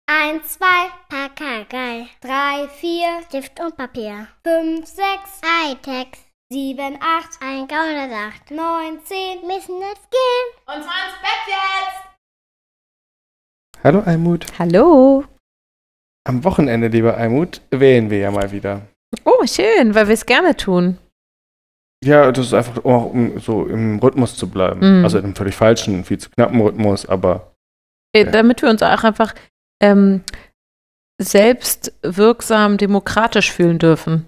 1, 2, Pakagei. 3, 4, Stift und Papier. 5, 6, Hightech. 7, 8, ein Gauner sagt. 9, 10, müssen jetzt gehen. Und zwar ins Bett jetzt! Hallo Almut. Hallo. Am Wochenende, lieber Almut, wählen wir ja mal wieder. Oh, schön, weil wir es gerne tun. Ja, das ist einfach, um so im Rhythmus zu bleiben. Also in einem völlig falschen, viel zu knappen Rhythmus, aber... Damit wir uns auch einfach selbstwirksam demokratisch fühlen dürfen.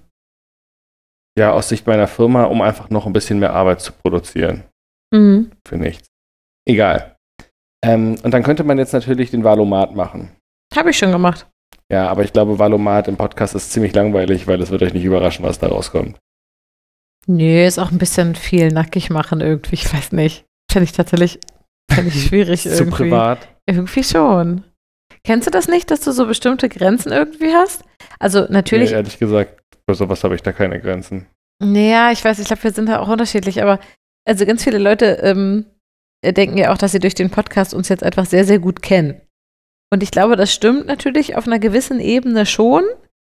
Ja, aus Sicht meiner Firma, um einfach noch ein bisschen mehr Arbeit zu produzieren. Für nichts. Egal. Und dann könnte man jetzt natürlich den Valomat machen. Habe ich schon gemacht. Ja, aber ich glaube, Valomat im Podcast ist ziemlich langweilig, weil es wird euch nicht überraschen, was da rauskommt. Nee, ist auch ein bisschen viel nackig machen irgendwie, ich weiß nicht. Fände ich schwierig irgendwie. Zu privat. Irgendwie schon. Kennst du das nicht, dass du so bestimmte Grenzen irgendwie hast? Also natürlich... Nee, ehrlich gesagt, für sowas habe ich da keine Grenzen. Naja, ich glaube, wir sind da auch unterschiedlich, aber also ganz viele Leute denken ja auch, dass sie durch den Podcast uns jetzt einfach sehr, sehr gut kennen. Und ich glaube, das stimmt natürlich auf einer gewissen Ebene schon,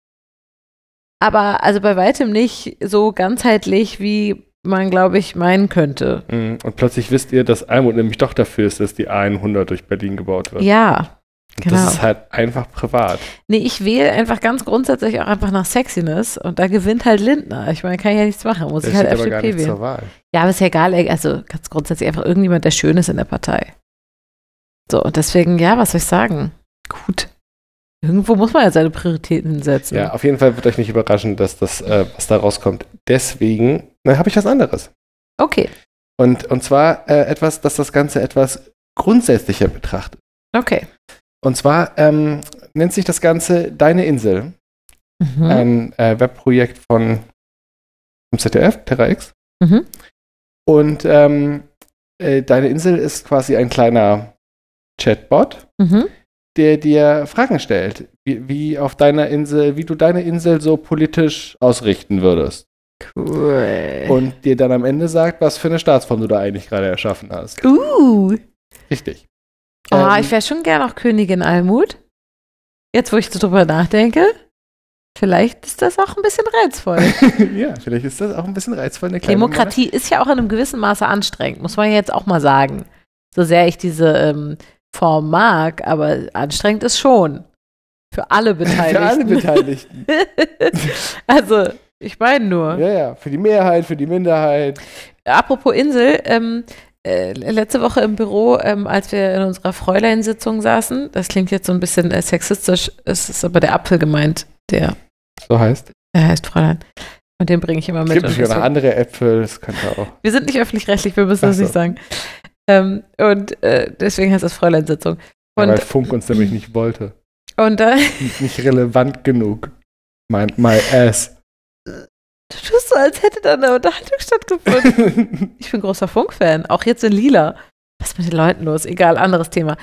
aber also bei weitem nicht so ganzheitlich, wie man, glaube ich, meinen könnte. Und plötzlich wisst ihr, dass Almut nämlich doch dafür ist, dass die A100 durch Berlin gebaut wird. Ja, genau. Das ist halt einfach privat. Nee, ich wähle einfach ganz grundsätzlich auch einfach nach Sexiness und da gewinnt halt Lindner. Ich meine, kann ich ja nichts machen, muss ich halt aber gar FDP nicht wählen. zur Wahl. Ja, aber ist ja egal, also ganz grundsätzlich einfach irgendjemand, der schön ist in der Partei. So, und deswegen, ja, was soll ich sagen? Gut. Irgendwo muss man ja seine Prioritäten setzen. Ja, auf jeden Fall wird euch nicht überraschen, dass das, was da rauskommt. Deswegen habe ich was anderes. Okay. Und zwar etwas, das das Ganze etwas grundsätzlicher betrachtet. Okay. Und zwar nennt sich das Ganze Deine Insel. Ein Webprojekt vom ZDF, Terra X. Und Deine Insel ist quasi ein kleiner Chatbot, der dir Fragen stellt, wie du deine Insel so politisch ausrichten würdest. Cool. Und dir dann am Ende sagt, was für eine Staatsform du da eigentlich gerade erschaffen hast. Richtig. Ich wäre schon gern auch Königin Almut. Jetzt, wo ich so drüber nachdenke, vielleicht ist das auch ein bisschen reizvoll. Ja, vielleicht ist das auch ein bisschen reizvoll. Demokratie ist ja auch in einem gewissen Maße anstrengend, muss man jetzt auch mal sagen. So sehr ich diese Form mag, aber anstrengend ist schon. Für alle Beteiligten. Für alle Beteiligten. Also, ich meine nur. Ja, für die Mehrheit, für die Minderheit. Apropos Insel, letzte Woche im Büro, als wir in unserer Fräulein-Sitzung saßen, das klingt jetzt so ein bisschen sexistisch, es ist aber der Apfel gemeint, der so heißt. Er heißt Fräulein. Und den bringe ich immer mit. Es gibt natürlich auch noch andere Äpfel, das könnte auch. Wir sind nicht öffentlich-rechtlich, wir müssen das nicht sagen. Und deswegen heißt das Fräulein-Sitzung. Ja, weil Funk uns nämlich nicht wollte. Und nicht relevant genug. My ass. Du tust so, als hätte da eine Unterhaltung stattgefunden. Ich bin großer Funk-Fan, auch jetzt in Lila. Was ist mit den Leuten los? Egal, anderes Thema.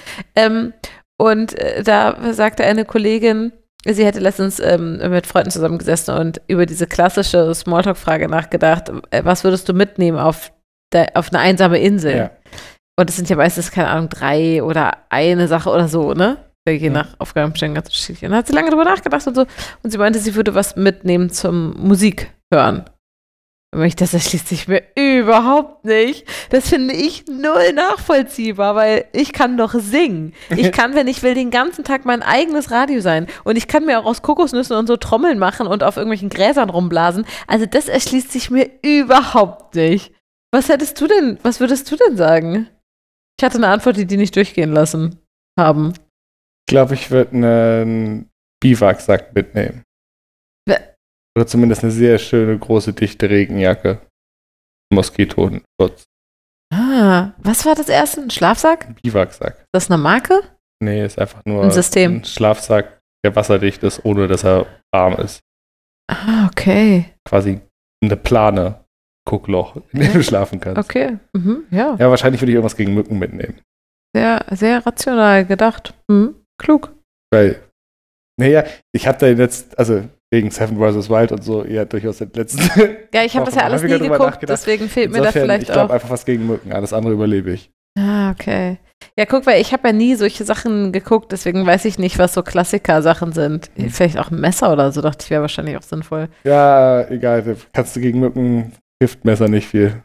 Und da sagte eine Kollegin, sie hätte letztens mit Freunden zusammengesessen und über diese klassische Smalltalk-Frage nachgedacht, was würdest du mitnehmen auf eine einsame Insel? Ja. Und es sind ja meistens, keine Ahnung, 3 oder eine Sache oder so, ne? Je nach Aufgabenstellung ganz unterschiedlich. Und dann hat sie lange drüber nachgedacht und so. Und sie meinte, sie würde was mitnehmen zum Musik hören. Und das erschließt sich mir überhaupt nicht. Das finde ich null nachvollziehbar, weil ich kann doch singen. Ich kann, wenn ich will, den ganzen Tag mein eigenes Radio sein. Und ich kann mir auch aus Kokosnüssen und so Trommeln machen und auf irgendwelchen Gräsern rumblasen. Also das erschließt sich mir überhaupt nicht. Was würdest du denn sagen? Ich hatte eine Antwort, die nicht durchgehen lassen haben. Ich glaube, ich würde einen Biwaksack mitnehmen. Oder zumindest eine sehr schöne, große, dichte Regenjacke. Moskitoschutz. Was war das erste? Ein Schlafsack? Ein Biwaksack. Ist das eine Marke? Nee, ist einfach nur ein System. Ein Schlafsack, der wasserdicht ist, ohne dass er warm ist. Okay. Quasi eine Plane. Guckloch, in dem du schlafen kannst. Okay, ja. Ja, wahrscheinlich würde ich irgendwas gegen Mücken mitnehmen. Sehr, sehr rational gedacht. Klug. Weil, ich habe da jetzt, also wegen Seven vs. Wild und so, durchaus den letzten. Ja, ich habe das ja alles nie geguckt, deswegen fehlt mir da vielleicht auch. Ich glaube einfach was gegen Mücken, alles andere überlebe ich. Okay. Ja, guck, weil ich habe ja nie solche Sachen geguckt, deswegen weiß ich nicht, was so Klassiker-Sachen sind. Vielleicht auch ein Messer oder so, dachte ich, wäre wahrscheinlich auch sinnvoll. Ja, egal, da kannst du gegen Mücken, Giftmesser nicht viel.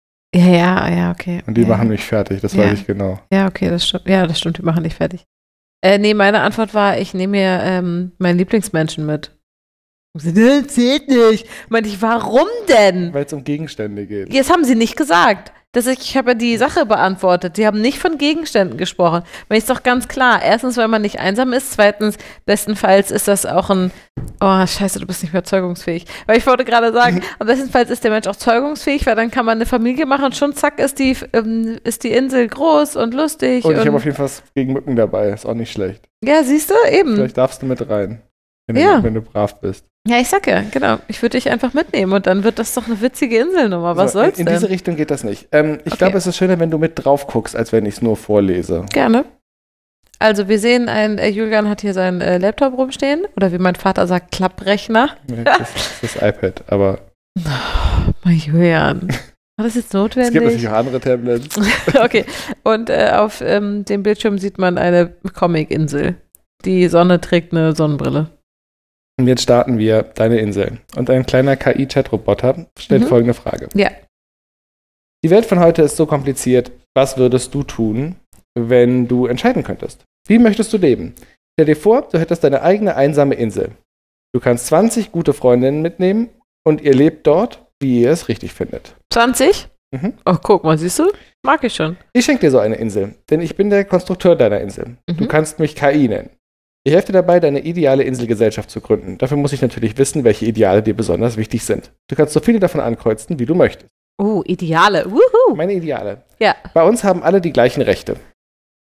Ja, okay. Und die machen mich fertig, das weiß ich genau. Ja, okay, das stimmt. Ja, das stimmt, die machen dich fertig. Nee, meine Antwort war, ich nehme mir meinen Lieblingsmenschen mit. Das zählt nicht. Meinte ich, warum denn? Weil es um Gegenstände geht. Jetzt haben sie nicht gesagt. Ich habe ja die Sache beantwortet. Sie haben nicht von Gegenständen gesprochen. Weil ist doch ganz klar. Erstens, weil man nicht einsam ist. Zweitens, bestenfalls ist das auch oh, scheiße, du bist nicht mehr zeugungsfähig. Weil ich wollte gerade sagen, am bestenfalls ist der Mensch auch zeugungsfähig, weil dann kann man eine Familie machen und schon zack ist die Insel groß und lustig. Und ich habe auf jeden Fall was gegen Mücken dabei. Ist auch nicht schlecht. Ja, siehst du, eben. Vielleicht darfst du mit rein, wenn du brav bist. Ja, ich sag ja, genau. Ich würde dich einfach mitnehmen und dann wird das doch eine witzige Inselnummer. Was soll's denn? In diese Richtung geht das nicht. Ich glaube, es ist schöner, wenn du mit drauf guckst, als wenn ich es nur vorlese. Gerne. Also wir sehen, Julian hat hier seinen Laptop rumstehen. Oder wie mein Vater sagt, Klapprechner. Das ist das iPad, aber... Oh, mein Julian. War das jetzt notwendig? Es gibt natürlich auch andere Tablets. Okay. Und auf dem Bildschirm sieht man eine Comic-Insel. Die Sonne trägt eine Sonnenbrille. Und jetzt starten wir deine Insel. Und ein kleiner KI-Chat-Roboter stellt folgende Frage. Ja. Die Welt von heute ist so kompliziert. Was würdest du tun, wenn du entscheiden könntest? Wie möchtest du leben? Stell dir vor, du hättest deine eigene einsame Insel. Du kannst 20 gute Freundinnen mitnehmen und ihr lebt dort, wie ihr es richtig findet. 20? Mhm. Oh, guck mal, siehst du? Mag ich schon. Ich schenke dir so eine Insel, denn ich bin der Konstrukteur deiner Insel. Du kannst mich KI nennen. Ich helfe dir dabei, deine ideale Inselgesellschaft zu gründen. Dafür muss ich natürlich wissen, welche Ideale dir besonders wichtig sind. Du kannst so viele davon ankreuzen, wie du möchtest. Ideale. Wuhu. Meine Ideale. Ja. Bei uns haben alle die gleichen Rechte. Du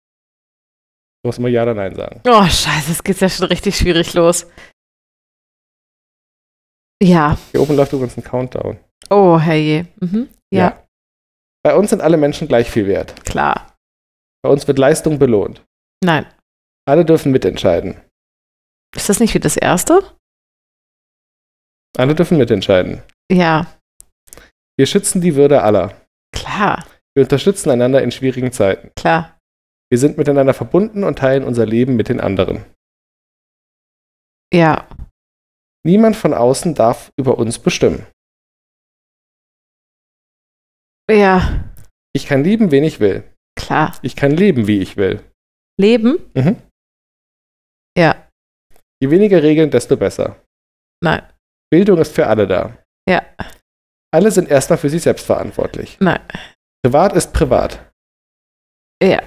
musst immer Ja oder Nein sagen. Oh, scheiße, es geht ja schon richtig schwierig los. Ja. Hier oben läuft übrigens ein Countdown. Oh, herrje. Mhm. Ja. Bei uns sind alle Menschen gleich viel wert. Klar. Bei uns wird Leistung belohnt. Nein. Alle dürfen mitentscheiden. Ist das nicht wie das erste? Alle dürfen mitentscheiden. Ja. Wir schützen die Würde aller. Klar. Wir unterstützen einander in schwierigen Zeiten. Klar. Wir sind miteinander verbunden und teilen unser Leben mit den anderen. Ja. Niemand von außen darf über uns bestimmen. Ja. Ich kann lieben, wen ich will. Klar. Ich kann leben, wie ich will. Leben? Mhm. Ja. Je weniger Regeln, desto besser. Nein. Bildung ist für alle da. Ja. Alle sind erstmal für sich selbst verantwortlich. Nein. Privat ist privat. Ja.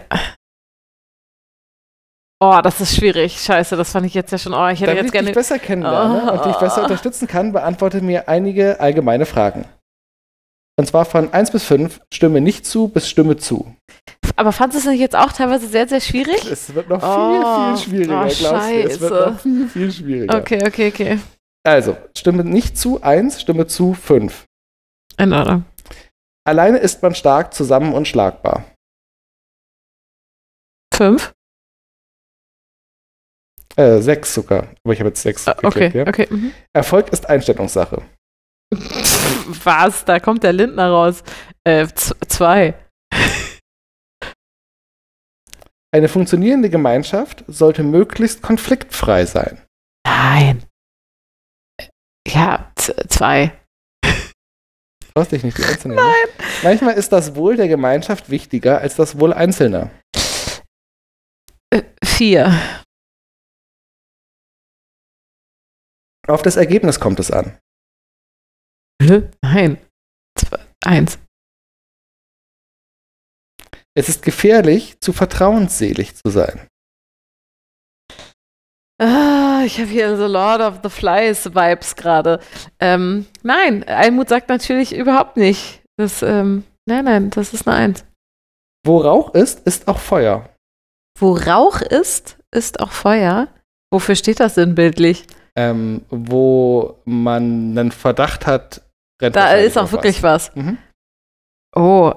Oh, das ist schwierig. Scheiße, das fand ich jetzt ja schon. Oh, ich hätte Damit jetzt gerne. ich dich besser kennenlerne und dich besser unterstützen kann, beantworte mir einige allgemeine Fragen. Und zwar von 1 bis 5, Stimme nicht zu bis Stimme zu. Aber fandest du es nicht jetzt auch teilweise sehr, sehr schwierig? Es wird noch viel schwieriger, glaubst du? Es wird noch viel schwieriger. Okay. Also, Stimme nicht zu 1, Stimme zu 5. In Ordnung. Alleine ist man stark, zusammen unschlagbar. 5? 6 sogar. Aber ich habe jetzt 6 geklickt, ja? Okay. Mhm. Erfolg ist Einstellungssache. Was? Da kommt der Lindner raus. 2. Eine funktionierende Gemeinschaft sollte möglichst konfliktfrei sein. Nein. Ja, 2. Traust dich nicht, die Einzelnen. Nein. Manchmal ist das Wohl der Gemeinschaft wichtiger als das Wohl Einzelner. 4. Auf das Ergebnis kommt es an. Nein. 1. Es ist gefährlich, zu vertrauensselig zu sein. Ich habe hier so Lord of the Flies Vibes gerade. Nein, Almut sagt natürlich überhaupt nicht. Nein, das ist eine 1. Wo Rauch ist, ist auch Feuer. Wo Rauch ist auch Feuer? Wofür steht das sinnbildlich? Wo man einen Verdacht hat, rennt da ist auch wirklich was. Mhm. Oh,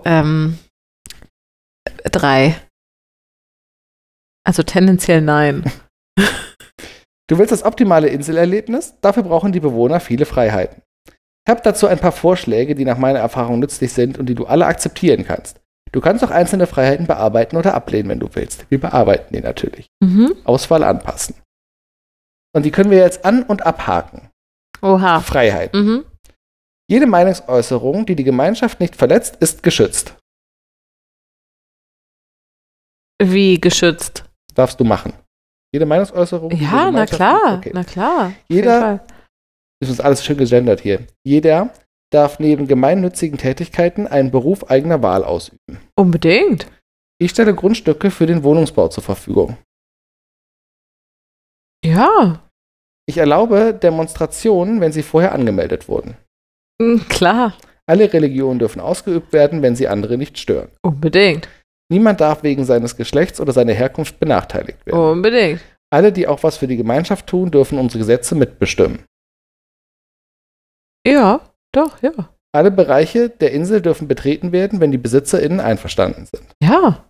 3. Also tendenziell nein. Du willst das optimale Inselerlebnis? Dafür brauchen die Bewohner viele Freiheiten. Ich habe dazu ein paar Vorschläge, die nach meiner Erfahrung nützlich sind und die du alle akzeptieren kannst. Du kannst auch einzelne Freiheiten bearbeiten oder ablehnen, wenn du willst. Wir bearbeiten die natürlich. Auswahl anpassen. Und die können wir jetzt an- und abhaken. Oha. Freiheiten. Jede Meinungsäußerung, die die Gemeinschaft nicht verletzt, ist geschützt. Wie geschützt? Darfst du machen. Jede Meinungsäußerung. die die Ja, na Gemeinschaft klar. Okay. Na klar. Jeder, das ist alles schön gegendert hier. Jeder darf neben gemeinnützigen Tätigkeiten einen Beruf eigener Wahl ausüben. Unbedingt. Ich stelle Grundstücke für den Wohnungsbau zur Verfügung. Ja. Ich erlaube Demonstrationen, wenn sie vorher angemeldet wurden. Klar. Alle Religionen dürfen ausgeübt werden, wenn sie andere nicht stören. Unbedingt. Niemand darf wegen seines Geschlechts oder seiner Herkunft benachteiligt werden. Unbedingt. Alle, die auch was für die Gemeinschaft tun, dürfen unsere Gesetze mitbestimmen. Ja, doch, ja. Alle Bereiche der Insel dürfen betreten werden, wenn die BesitzerInnen einverstanden sind. Ja.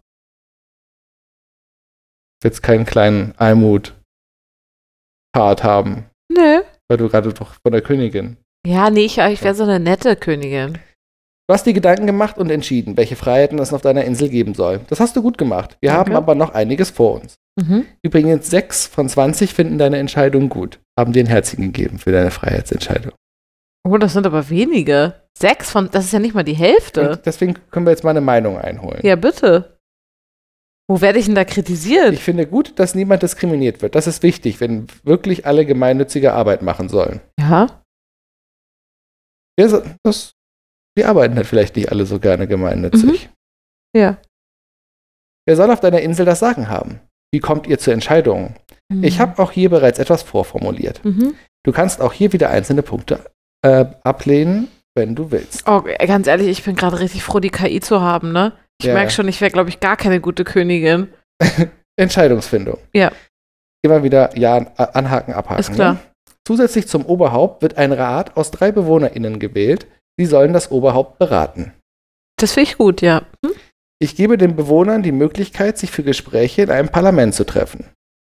Jetzt keinen kleinen Almut-Part haben, Nö. weil du gerade doch von der Königin. Ja, nee, ich wäre so eine nette Königin. Du hast dir Gedanken gemacht und entschieden, welche Freiheiten es auf deiner Insel geben soll. Das hast du gut gemacht. Wir haben aber noch einiges vor uns. Übrigens 6 von 20 finden deine Entscheidung gut. Haben dir ein Herzchen gegeben für deine Freiheitsentscheidung. Oh, das sind aber wenige. 6 von, das ist ja nicht mal die Hälfte. Und deswegen können wir jetzt mal eine Meinung einholen. Ja, bitte. Wo werde ich denn da kritisiert? Ich finde gut, dass niemand diskriminiert wird. Das ist wichtig, wenn wirklich alle gemeinnützige Arbeit machen sollen. Ja. Wir arbeiten halt vielleicht nicht alle so gerne gemeinnützig. Ja. Wer soll auf deiner Insel das Sagen haben? Wie kommt ihr zu Entscheidungen? Ich habe auch hier bereits etwas vorformuliert. Du kannst auch hier wieder einzelne Punkte ablehnen, wenn du willst. Oh, ganz ehrlich, ich bin gerade richtig froh, die KI zu haben, ne? Ich merke schon, ich wäre, glaube ich, gar keine gute Königin. Entscheidungsfindung. Ja. Immer wieder ja anhaken, abhaken. Ist klar. Ne? Zusätzlich zum Oberhaupt wird ein Rat aus 3 BewohnerInnen gewählt. Sie sollen das Oberhaupt beraten. Das finde ich gut, ja. Ich gebe den Bewohnern die Möglichkeit, sich für Gespräche in einem Parlament zu treffen.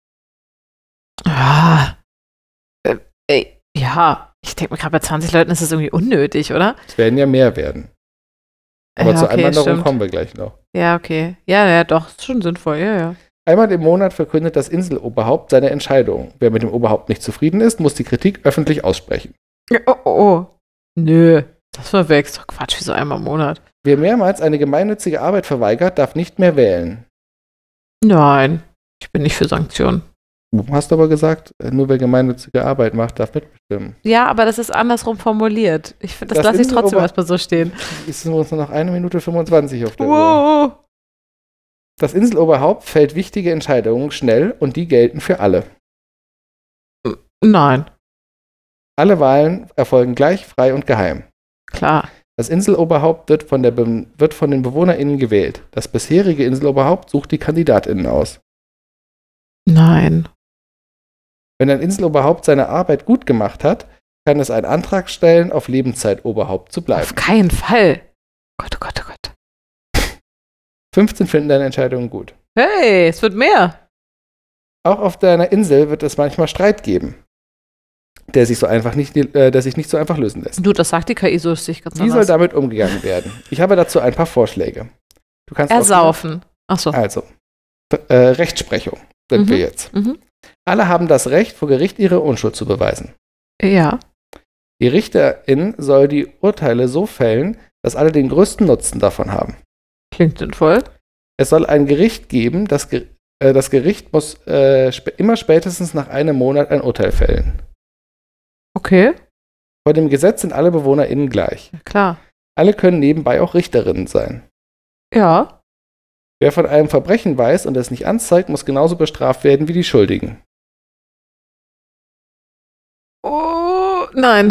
Ja, ich denke mir gerade bei 20 Leuten ist das irgendwie unnötig, oder? Es werden ja mehr werden. Aber ja, zur okay, Einwanderung stimmt. kommen wir gleich noch. Ja, okay. Ja, doch, ist schon sinnvoll, ja. Einmal im Monat verkündet das Inseloberhaupt seine Entscheidung. Wer mit dem Oberhaupt nicht zufrieden ist, muss die Kritik öffentlich aussprechen. Oh. Nö, das verwechselt. Doch Quatsch, wie so einmal im Monat. Wer mehrmals eine gemeinnützige Arbeit verweigert, darf nicht mehr wählen. Nein, ich bin nicht für Sanktionen. Du hast aber gesagt, nur wer gemeinnützige Arbeit macht, darf mitbestimmen. Ja, aber das ist andersrum formuliert. Ich finde, das lasse ich trotzdem erstmal so stehen. Ist uns nur noch 1 Minute 25 auf der Uhr. Wow. Das Inseloberhaupt fällt wichtige Entscheidungen schnell und die gelten für alle. Nein. Alle Wahlen erfolgen gleich, frei und geheim. Klar. Das Inseloberhaupt wird von den BewohnerInnen gewählt. Das bisherige Inseloberhaupt sucht die KandidatInnen aus. Nein. Wenn ein Inseloberhaupt seine Arbeit gut gemacht hat, kann es einen Antrag stellen, auf Lebenszeit-Oberhaupt zu bleiben. Auf keinen Fall. Gott. 15 finden deine Entscheidungen gut. Hey, es wird mehr. Auch auf deiner Insel wird es manchmal Streit geben, der sich nicht so einfach lösen lässt. Du, das sagt die KI so lustig ganz Wie soll damit umgegangen werden? Ich habe dazu ein paar Vorschläge. Du kannst ersaufen. Achso. Also, Rechtsprechung sind wir jetzt. Alle haben das Recht, vor Gericht ihre Unschuld zu beweisen. Ja. Die Richterin soll die Urteile so fällen, dass alle den größten Nutzen davon haben. Klingt sinnvoll. Es soll ein Gericht geben, das Gericht muss immer spätestens nach einem Monat ein Urteil fällen. Okay. Vor dem Gesetz sind alle BewohnerInnen gleich. Ja, klar. Alle können nebenbei auch Richterinnen sein. Ja. Wer von einem Verbrechen weiß und es nicht anzeigt, muss genauso bestraft werden wie die Schuldigen. Oh, nein.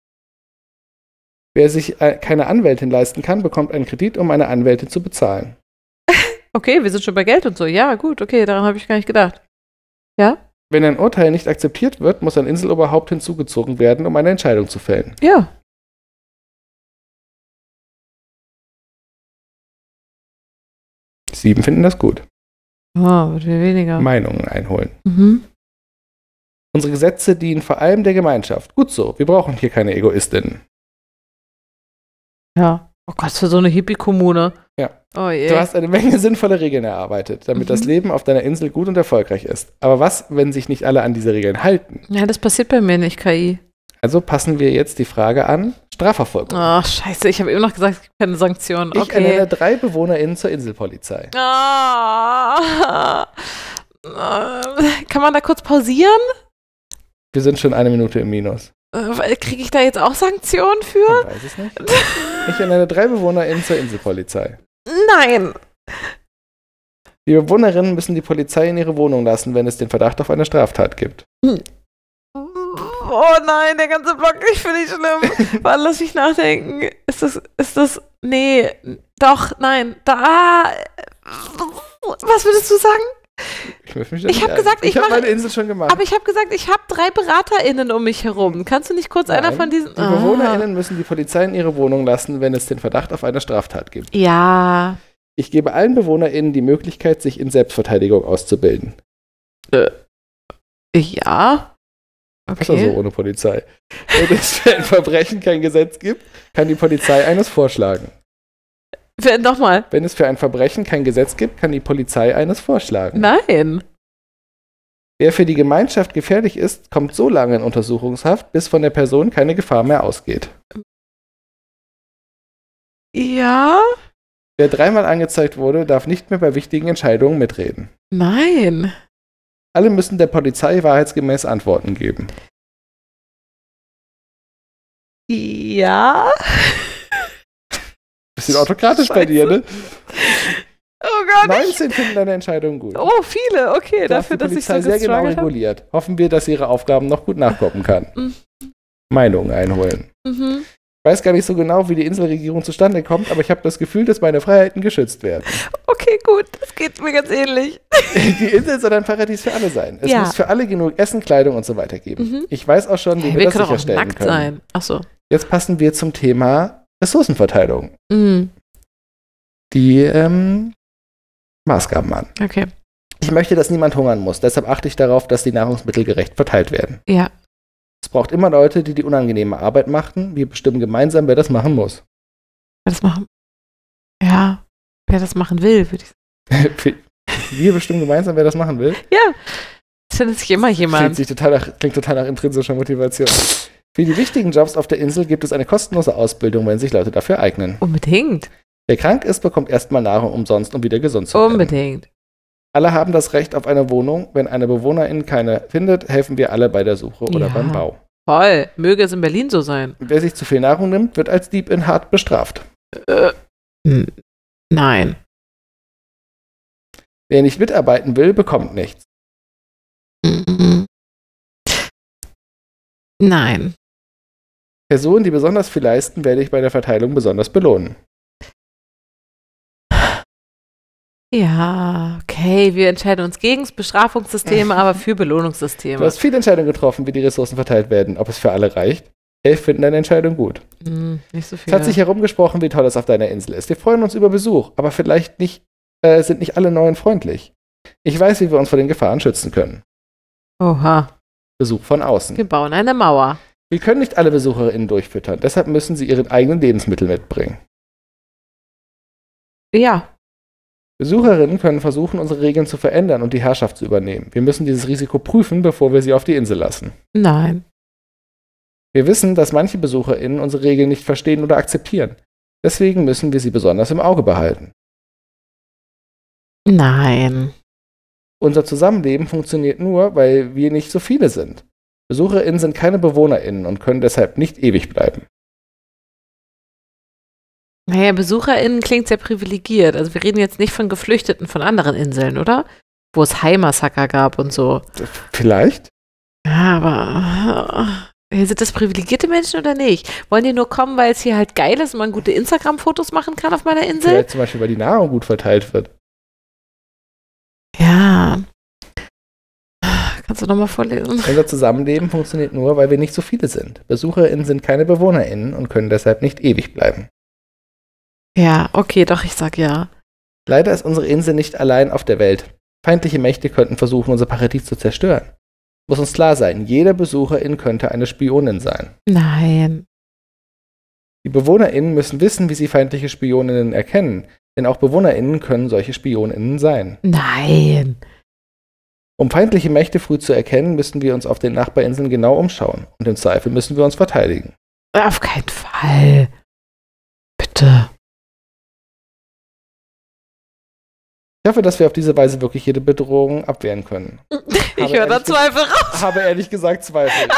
Wer sich keine Anwältin leisten kann, bekommt einen Kredit, um eine Anwältin zu bezahlen. Okay, wir sind schon bei Geld und so. Ja, gut, okay, daran habe ich gar nicht gedacht. Ja? Wenn ein Urteil nicht akzeptiert wird, muss ein Inseloberhaupt hinzugezogen werden, um eine Entscheidung zu fällen. Ja. Die 7 finden das gut. Oh, wird weniger. Meinungen einholen. Mhm. Unsere Gesetze dienen vor allem der Gemeinschaft. Gut so, wir brauchen hier keine Egoistinnen. Ja. Oh Gott, für so eine Hippie-Kommune. Ja. Oh je. Du hast eine Menge sinnvolle Regeln erarbeitet, damit das Leben auf deiner Insel gut und erfolgreich ist. Aber was, wenn sich nicht alle an diese Regeln halten? Ja, das passiert bei mir nicht, KI. Also passen wir jetzt die Frage an Strafverfolgung. Ach, scheiße, ich habe eben noch gesagt, es gibt keine Sanktionen. Ich Okay. ernenne 3 BewohnerInnen zur Inselpolizei. Ah. Kann man da kurz pausieren? Wir sind schon 1 Minute im Minus. Kriege ich da jetzt auch Sanktionen Ich für? weiß es nicht. Ich ernenne 3 BewohnerInnen zur Inselpolizei. Nein. Die Bewohnerinnen müssen die Polizei in ihre Wohnung lassen, wenn es den Verdacht auf eine Straftat gibt. Oh nein, der ganze Block, ich finde ich schlimm. Warte, lass mich nachdenken. Ist das, nee, doch, nein, was würdest du sagen? Ich habe gesagt, ich habe meine Insel schon gemacht. Aber ich habe gesagt, ich habe 3 BeraterInnen um mich herum. Kannst du nicht kurz einer von diesen... Die BewohnerInnen müssen die Polizei in ihre Wohnung lassen, wenn es den Verdacht auf eine Straftat gibt. Ja. Ich gebe allen BewohnerInnen die Möglichkeit, sich in Selbstverteidigung auszubilden. Ja. Okay. Also so ohne Polizei. Wenn es für ein Verbrechen kein Gesetz gibt, kann die Polizei eines vorschlagen. Nochmal. Wenn es für ein Verbrechen kein Gesetz gibt, kann die Polizei eines vorschlagen. Nein. Wer für die Gemeinschaft gefährlich ist, kommt so lange in Untersuchungshaft, bis von der Person keine Gefahr mehr ausgeht. Ja. Wer 3-mal angezeigt wurde, darf nicht mehr bei wichtigen Entscheidungen mitreden. Nein. Alle müssen der Polizei wahrheitsgemäß Antworten geben. Ja. Bisschen autokratisch bei dir, ne? Oh Gott. 19 finden deine Entscheidung gut. Oh, viele. Okay, Dafür, dass ich so Polizei sehr genau gestruggelt habe. reguliert. Hoffen wir, dass sie ihre Aufgaben noch gut nachkommen kann. Meinungen einholen. Mhm. Ich weiß gar nicht so genau, wie die Inselregierung zustande kommt, aber ich habe das Gefühl, dass meine Freiheiten geschützt werden. Okay, gut. Das geht mir ganz ähnlich. Die Insel soll ein Paradies für alle sein. Es muss für alle genug Essen, Kleidung und so weiter geben. Ich weiß auch schon, wie wir das sicherstellen nackt können. Sein. Ach so. Jetzt passen wir zum Thema Ressourcenverteilung. Mhm. Die Maßgaben an. Okay. Ich möchte, dass niemand hungern muss. Deshalb achte ich darauf, dass die Nahrungsmittel gerecht verteilt werden. Ja. Es braucht immer Leute, die die unangenehme Arbeit machen. Wir bestimmen gemeinsam, wer das machen muss. Wer das machen? Ja. Wer das machen will, würde ich sagen. Wir bestimmen gemeinsam, wer das machen will. Ja. Es findet sich immer jemand. Klingt total nach intrinsischer Motivation. Für die wichtigen Jobs auf der Insel gibt es eine kostenlose Ausbildung, wenn sich Leute dafür eignen. Unbedingt. Wer krank ist, bekommt erstmal Nahrung umsonst, um wieder gesund zu werden. Unbedingt. Alle haben das Recht auf eine Wohnung. Wenn eine Bewohnerin keine findet, helfen wir alle bei der Suche oder beim Bau. Voll. Möge es in Berlin so sein. Wer sich zu viel Nahrung nimmt, wird als Dieb in hart bestraft. Nein. Wer nicht mitarbeiten will, bekommt nichts. Nein. Personen, die besonders viel leisten, werde ich bei der Verteilung besonders belohnen. Ja, okay, wir entscheiden uns gegen Bestrafungssysteme, aber für Belohnungssysteme. Du hast viele Entscheidungen getroffen, wie die Ressourcen verteilt werden. Ob es für alle reicht? 11 finden deine Entscheidung gut. Nicht so viel. Es hat sich herumgesprochen, wie toll es auf deiner Insel ist. Wir freuen uns über Besuch, aber vielleicht sind nicht alle Neuen freundlich. Ich weiß, wie wir uns vor den Gefahren schützen können. Oha. Besuch von außen. Wir bauen eine Mauer. Wir können nicht alle BesucherInnen durchfüttern, deshalb müssen sie ihre eigenen Lebensmittel mitbringen. Ja. BesucherInnen können versuchen, unsere Regeln zu verändern und die Herrschaft zu übernehmen. Wir müssen dieses Risiko prüfen, bevor wir sie auf die Insel lassen. Nein. Wir wissen, dass manche BesucherInnen unsere Regeln nicht verstehen oder akzeptieren. Deswegen müssen wir sie besonders im Auge behalten. Nein. Unser Zusammenleben funktioniert nur, weil wir nicht so viele sind. BesucherInnen sind keine BewohnerInnen und können deshalb nicht ewig bleiben. Naja, BesucherInnen klingt sehr privilegiert. Also wir reden jetzt nicht von Geflüchteten von anderen Inseln, oder? Wo es Hai-Massaker gab und so. Vielleicht? Ja, aber sind das privilegierte Menschen oder nicht? Wollen die nur kommen, weil es hier halt geil ist und man gute Instagram-Fotos machen kann auf meiner Insel? Vielleicht zum Beispiel, weil die Nahrung gut verteilt wird. Ja. Kannst du nochmal vorlesen? Unser Zusammenleben funktioniert nur, weil wir nicht so viele sind. BesucherInnen sind keine BewohnerInnen und können deshalb nicht ewig bleiben. Ja, okay, doch, ich sag ja. Leider ist unsere Insel nicht allein auf der Welt. Feindliche Mächte könnten versuchen, unser Paradies zu zerstören. Muss uns klar sein, jeder BesucherIn könnte eine Spionin sein. Nein. Die BewohnerInnen müssen wissen, wie sie feindliche Spioninnen erkennen. Denn auch BewohnerInnen können solche SpionInnen sein. Nein. Um feindliche Mächte früh zu erkennen, müssen wir uns auf den Nachbarinseln genau umschauen. Und im Zweifel müssen wir uns verteidigen. Auf keinen Fall. Bitte. Ich hoffe, dass wir auf diese Weise wirklich jede Bedrohung abwehren können. Ich höre da Zweifel raus. Habe ehrlich gesagt Zweifel.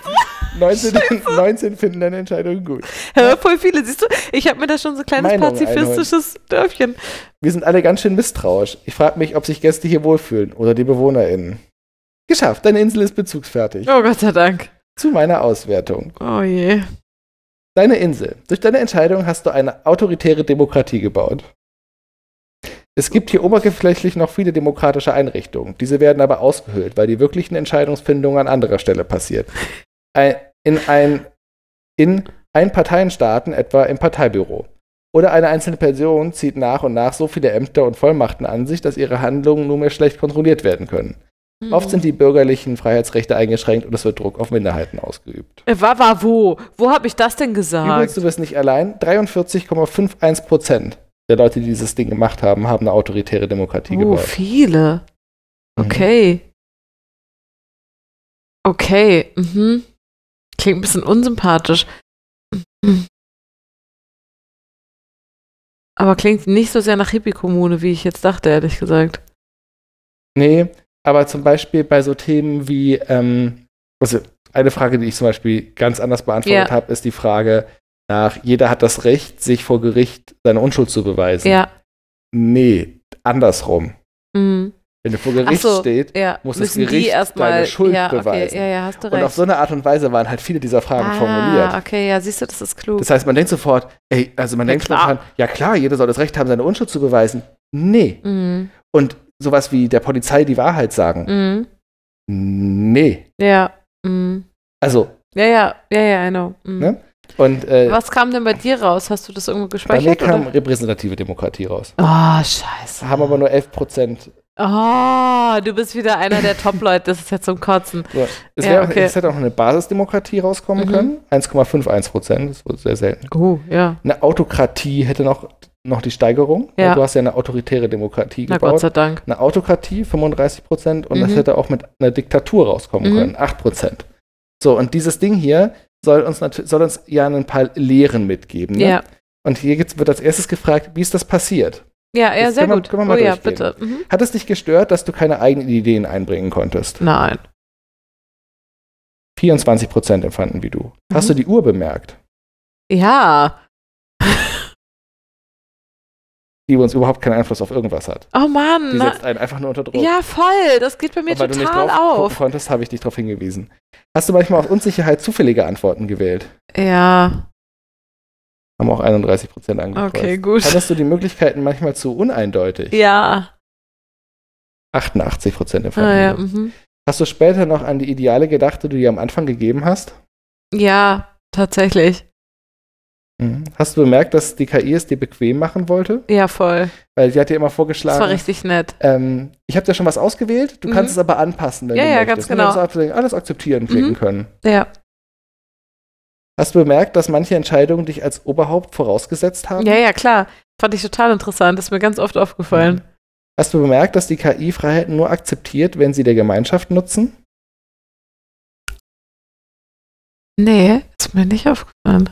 19 finden deine Entscheidung gut. Ja, voll viele, siehst du? Ich habe mir da schon so ein kleines pazifistisches Dörfchen. Wir sind alle ganz schön misstrauisch. Ich frage mich, ob sich Gäste hier wohlfühlen oder die BewohnerInnen. Geschafft, deine Insel ist bezugsfertig. Oh Gott sei Dank. Zu meiner Auswertung. Oh je. Deine Insel. Durch deine Entscheidung hast du eine autoritäre Demokratie gebaut. Es gibt hier oberflächlich noch viele demokratische Einrichtungen. Diese werden aber ausgehöhlt, weil die wirklichen Entscheidungsfindungen an anderer Stelle passiert. In Einparteienstaaten, etwa im Parteibüro. Oder eine einzelne Person zieht nach und nach so viele Ämter und Vollmachten an sich, dass ihre Handlungen nur mehr schlecht kontrolliert werden können. Oft sind die bürgerlichen Freiheitsrechte eingeschränkt und es wird Druck auf Minderheiten ausgeübt. Wo? Wo habe ich das denn gesagt? Übrigens, du bist nicht allein. 43,51% der Leute, die dieses Ding gemacht haben, haben eine autoritäre Demokratie gebaut. Viele. Okay. Okay. Mhm. Klingt ein bisschen unsympathisch. Mhm. Aber klingt nicht so sehr nach Hippie-Kommune, wie ich jetzt dachte, ehrlich gesagt. Nee, aber zum Beispiel bei so Themen wie, also eine Frage, die ich zum Beispiel ganz anders beantwortet habe, ist die Frage nach, jeder hat das Recht, sich vor Gericht seine Unschuld zu beweisen. Ja. Nee, andersrum. Mhm. Wenn du vor Gericht steht, muss das Gericht deine Schuld beweisen. Ja, hast du recht. Und auf so eine Art und Weise waren halt viele dieser Fragen formuliert. Okay, ja, siehst du, das ist klug. Das heißt, man denkt sofort, denkt spontan, ja klar, jeder soll das Recht haben, seine Unschuld zu beweisen. Nee. Mhm. Und sowas wie der Polizei die Wahrheit sagen. Nee. Ja. Mhm. Also. Ja, I know. Mhm. Ne? Und, was kam denn bei dir raus? Hast du das irgendwo gespeichert? Bei mir kam repräsentative Demokratie raus. Oh, scheiße. Haben aber nur 11%. Oh, du bist wieder einer der Top-Leute, das ist ja zum Kotzen. So, es hätte auch eine Basisdemokratie rauskommen können, 1,51%, das ist sehr selten. Ja. Eine Autokratie hätte noch die Steigerung, weil du hast ja eine autoritäre Demokratie gebaut. Na Gott sei Dank. Eine Autokratie, 35%, und das hätte auch mit einer Diktatur rauskommen können, 8%. So, und dieses Ding hier soll uns ja ein paar Lehren mitgeben. Ne? Ja. Und hier wird als erstes gefragt, wie ist das passiert? Ja, sehr gut. Können wir mal durchgehen. Bitte. Hat es dich gestört, dass du keine eigenen Ideen einbringen konntest? Nein. 24% empfanden wie du. Hast du die Uhr bemerkt? Ja. Die uns überhaupt keinen Einfluss auf irgendwas hat. Oh Mann. Die setzt einen einfach nur unter Druck. Ja, voll. Das geht bei mir total auf. Weil du nicht drauf gucken konntest, habe ich dich darauf hingewiesen. Hast du manchmal aus Unsicherheit zufällige Antworten gewählt? Ja. Haben auch 31% angekreuzt. Okay, gut. Hattest du die Möglichkeiten manchmal zu uneindeutig? Ja. 88% empfanden. Hast du später noch an die Ideale gedacht, die du dir am Anfang gegeben hast? Ja, tatsächlich. Hast du bemerkt, dass die KI es dir bequem machen wollte? Ja, voll. Weil sie hat dir immer vorgeschlagen. Das war richtig nett. Ich habe dir schon was ausgewählt, du kannst es aber anpassen, wenn du möchtest. Ja, ganz genau. Du musst alles akzeptieren klicken können. Ja. Hast du bemerkt, dass manche Entscheidungen dich als Oberhaupt vorausgesetzt haben? Ja, klar. Fand ich total interessant. Das ist mir ganz oft aufgefallen. Hast du bemerkt, dass die KI Freiheiten nur akzeptiert, wenn sie der Gemeinschaft nutzen? Nee, ist mir nicht aufgefallen.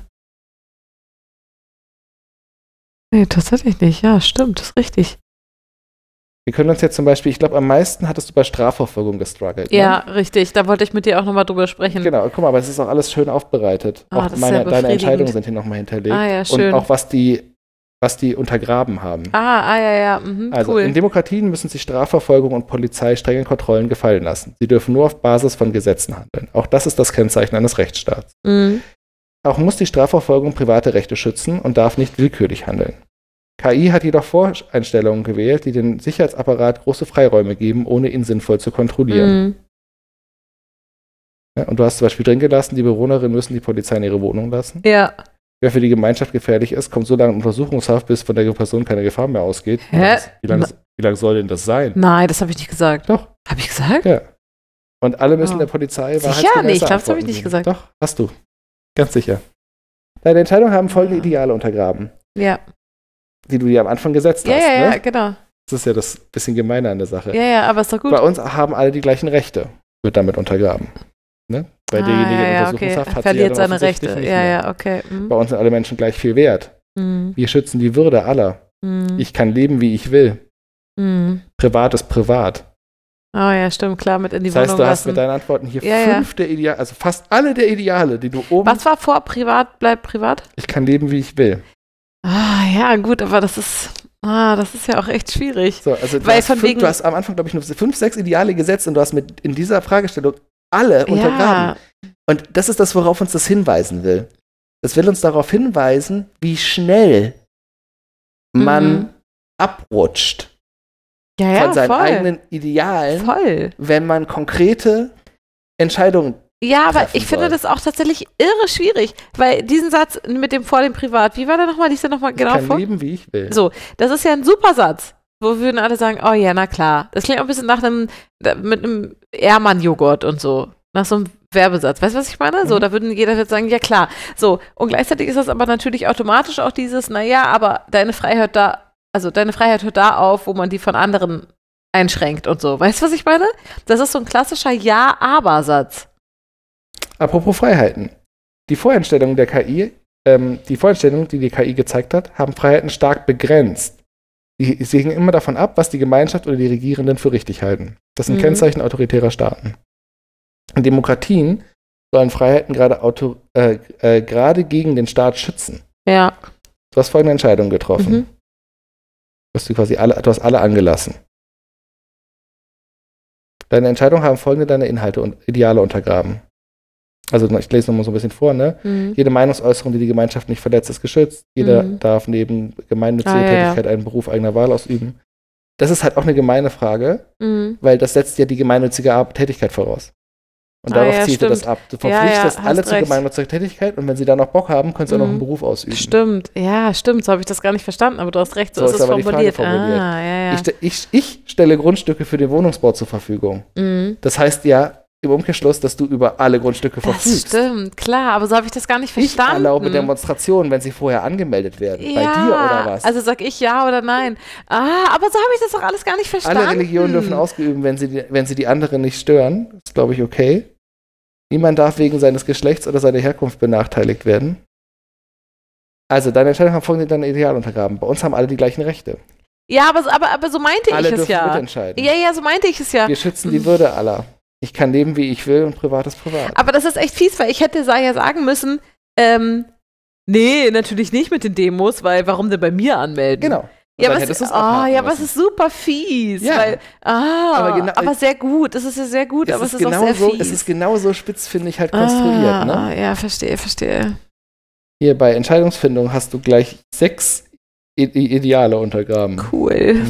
Nee, tatsächlich nicht. Ja, stimmt, das ist richtig. Wir können uns jetzt zum Beispiel, ich glaube, am meisten hattest du bei Strafverfolgung gestruggelt. Ja, ne? Richtig. Da wollte ich mit dir auch nochmal drüber sprechen. Genau, guck mal, aber es ist auch alles schön aufbereitet. Auch deine Entscheidungen sind hier nochmal hinterlegt. Ja, schön. Und auch was die untergraben haben. Ja. Also cool. In Demokratien müssen sich Strafverfolgung und Polizei strenge Kontrollen gefallen lassen. Sie dürfen nur auf Basis von Gesetzen handeln. Auch das ist das Kennzeichen eines Rechtsstaats. Auch muss die Strafverfolgung private Rechte schützen und darf nicht willkürlich handeln. KI hat jedoch Voreinstellungen gewählt, die dem Sicherheitsapparat große Freiräume geben, ohne ihn sinnvoll zu kontrollieren. Ja, und du hast zum Beispiel drin gelassen, die Bewohnerinnen müssen die Polizei in ihre Wohnung lassen. Ja. Wer für die Gemeinschaft gefährlich ist, kommt so lange in Untersuchungshaft, bis von der Person keine Gefahr mehr ausgeht. Hä? Wie lange soll denn das sein? Nein, das habe ich nicht gesagt. Doch. Habe ich gesagt? Ja. Und alle müssen der Polizei Sicher nicht, ich glaube, das habe ich nicht gesagt. Doch, hast du. Ganz sicher. Deine Entscheidungen haben folgende Ideale untergraben. Ja. die du dir am Anfang gesetzt hast. Ja, ne? genau. Das ist ja das bisschen Gemeine an der Sache. Ja, aber ist doch gut. Bei uns haben alle die gleichen Rechte, wird damit untergraben. Ne? Weil derjenige in Untersuchungshaft hat verliert sie ja seine Rechte. Ja, okay. Bei uns sind alle Menschen gleich viel wert. Wir schützen die Würde aller. Ich kann leben, wie ich will. Privat ist privat. Oh ja, stimmt, klar, mit in die Wohnung Das heißt, du hast lassen. mit deinen Antworten hier 5 der Ideale, also fast alle der Ideale, die du oben... Was war vor privat, bleibt privat? Ich kann leben, wie ich will. Ja, gut, aber das ist ja auch echt schwierig. So, also Weil du hast am Anfang, glaube ich, nur 5, 6 Ideale gesetzt und du hast mit in dieser Fragestellung alle untergraben. Und das ist das, worauf uns das hinweisen will. Das will uns darauf hinweisen, wie schnell man abrutscht von seinen eigenen Idealen, wenn man konkrete Entscheidungen aber ich finde das auch tatsächlich irre schwierig, weil diesen Satz mit dem vor dem Privat, wie war der nochmal? Lies der nochmal genau vor? Ich kann leben, wie ich will. So, das ist ja ein super Satz, wo würden alle sagen, oh ja, na klar. Das klingt auch ein bisschen nach mit einem Ehrmann-Joghurt und so, nach so einem Werbesatz. Weißt du, was ich meine? So, da würden jeder jetzt sagen, ja klar. So, und gleichzeitig ist das aber natürlich automatisch auch dieses, naja, aber deine Freiheit hört da auf, wo man die von anderen einschränkt und so. Weißt du, was ich meine? Das ist so ein klassischer Ja-Aber-Satz. Apropos Freiheiten. Die Voreinstellungen der KI, die die KI gezeigt hat, haben Freiheiten stark begrenzt. Sie hängen immer davon ab, was die Gemeinschaft oder die Regierenden für richtig halten. Das sind Kennzeichen autoritärer Staaten. In Demokratien sollen Freiheiten gerade gegen den Staat schützen. Ja. Du hast folgende Entscheidung getroffen. Du hast alle angelassen. Deine Entscheidungen haben folgende deine Inhalte und Ideale untergraben. Also ich lese nochmal so ein bisschen vor, ne? Jede Meinungsäußerung, die die Gemeinschaft nicht verletzt, ist geschützt. Jeder darf neben gemeinnütziger Tätigkeit einen Beruf eigener Wahl ausüben. Das ist halt auch eine gemeine Frage, weil das setzt ja die gemeinnützige Tätigkeit voraus. Und darauf zielt das ab. Du verpflichtest alle zur gemeinnützigen Tätigkeit und wenn sie da noch Bock haben, können sie auch noch einen Beruf ausüben. Stimmt, so habe ich das gar nicht verstanden, aber du hast recht, so ist es formuliert. Ich stelle Grundstücke für den Wohnungsbau zur Verfügung. Das heißt ja im Umkehrschluss, dass du über alle Grundstücke verfügst. Das stimmt, klar, aber so habe ich das gar nicht verstanden. Ich erlaube Demonstrationen, wenn sie vorher angemeldet werden. Bei dir oder was? Also sag ich ja oder nein. Aber so habe ich das doch alles gar nicht verstanden. Alle Religionen dürfen ausgeüben, wenn sie die anderen nicht stören. Das ist, glaube ich, okay. Niemand darf wegen seines Geschlechts oder seiner Herkunft benachteiligt werden. Also, deine Entscheidung haben folgende deine Ideale untergraben. Bei uns haben alle die gleichen Rechte. Ja, aber so meinte ich es ja. Alle dürfen mitentscheiden. Ja, so meinte ich es ja. Wir schützen die Würde aller. Ich kann leben, wie ich will und privat ist privat. Aber das ist echt fies, weil ich hätte ja sagen müssen, nee, natürlich nicht mit den Demos, weil warum denn bei mir anmelden? Genau. Ja, aber es ist super fies. Ja. Weil, aber sehr gut. Das ist ja sehr gut, aber es ist auch sehr fies. Es ist genauso spitz, finde ich, halt konstruiert. Ne? Ja, verstehe. Hier bei Entscheidungsfindung hast du gleich 6 Ideale untergraben. Cool.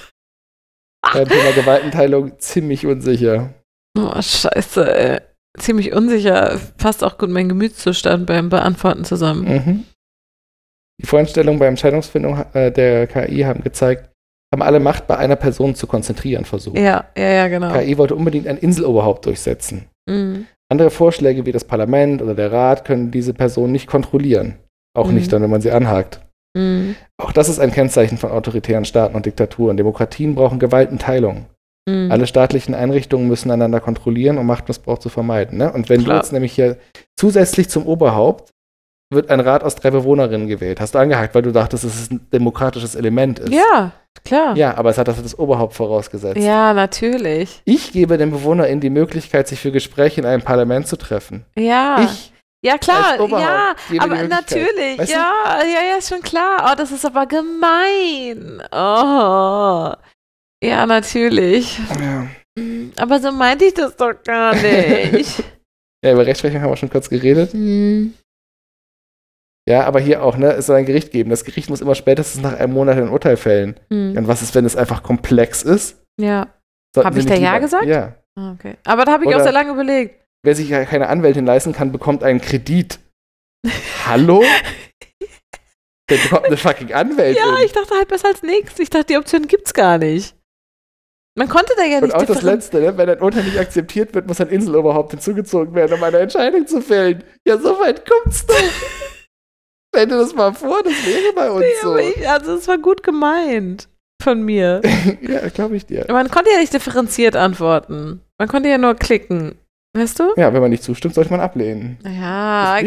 Beim Thema Gewaltenteilung ziemlich unsicher. Oh, scheiße, ey. Ziemlich unsicher. Passt auch gut mein Gemütszustand beim Beantworten zusammen. Die Voreinstellungen bei Entscheidungsfindung der KI haben alle Macht bei einer Person zu konzentrieren versucht. Ja, genau. KI wollte unbedingt ein Inseloberhaupt durchsetzen. Andere Vorschläge wie das Parlament oder der Rat können diese Person nicht kontrollieren. Auch nicht dann, wenn man sie anhakt. Auch das ist ein Kennzeichen von autoritären Staaten und Diktaturen. Demokratien brauchen Gewaltenteilung. Alle staatlichen Einrichtungen müssen einander kontrollieren, um Machtmissbrauch zu vermeiden. Ne? Und wenn du jetzt nämlich hier zusätzlich zum Oberhaupt wird ein Rat aus 3 Bewohnerinnen gewählt. Hast du angehakt, weil du dachtest, dass es ein demokratisches Element ist. Ja, klar. Ja, aber es hat das Oberhaupt vorausgesetzt. Ja, natürlich. Ich gebe den BewohnerInnen die Möglichkeit, sich für Gespräche in einem Parlament zu treffen. Ja. Ja, klar, aber natürlich, weißt du? ja, ist schon klar. Oh, das ist aber gemein. Oh. Ja, natürlich. Ja. Aber so meinte ich das doch gar nicht. Ja, über Rechtsprechung haben wir schon kurz geredet. Ja, aber hier auch, ne, es soll ein Gericht geben. Das Gericht muss immer spätestens nach einem Monat ein Urteil fällen. Und was ist, wenn es einfach komplex ist? Ja. Habe ich da ja gesagt? Ja. Okay. Aber da habe ich auch sehr lange überlegt. Wer sich ja keine Anwältin leisten kann, bekommt einen Kredit. Hallo? Der bekommt eine fucking Anwältin. Ja, ich dachte halt besser als nichts. Ich dachte, die Option gibt's gar nicht. Man konnte da ja nicht. Und auch das Letzte, ne? Wenn ein Urteil nicht akzeptiert wird, muss ein Inseloberhaupt hinzugezogen werden, um eine Entscheidung zu fällen. Ja, so weit kommt's doch. Stell dir das mal vor, das wäre bei uns so. Also es war gut gemeint von mir. Ja, glaube ich dir. Man konnte ja nicht differenziert antworten. Man konnte ja nur klicken. Weißt du? Ja, wenn man nicht zustimmt, sollte man ablehnen. Ja.